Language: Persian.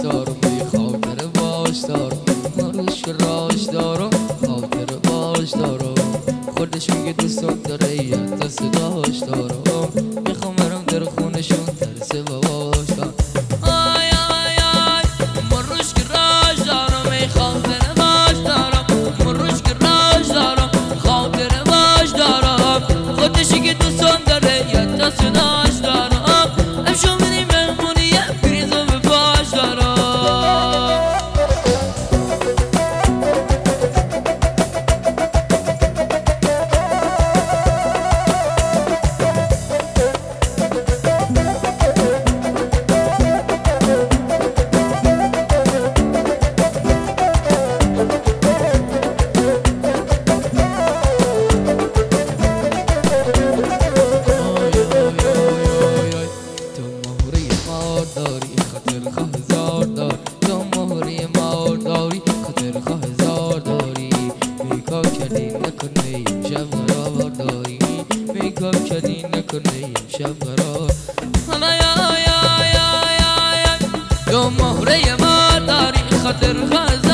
دارم بی خاطر باش دارم روش که راش دارم خاطر باش دارم خودش میگه دوستان داره یه دست داشت دارم میخوام برم در خونشون ترس باباش دارم آی آی آی من روش که راش دارم ای خاطر باش دارم من روش که راش دارم خاطر باش دارم خودش میگه دوستان داره یه دست داشت دارم امشو میدی مهمونی یه پریزو به باش دارم داری خاطر خواه هزار دار تو مهری مار داری خاطر خواه هزار داری بیکار کردی نکنه امشب قرار داری بیکار کردی نکنه امشب قرار آی آی آی آی آی تو مهری مار داری خاطر خواه